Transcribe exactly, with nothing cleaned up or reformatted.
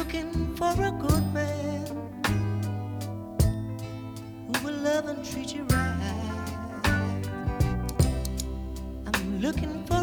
looking for a good man who will love and treat you right. I'm looking for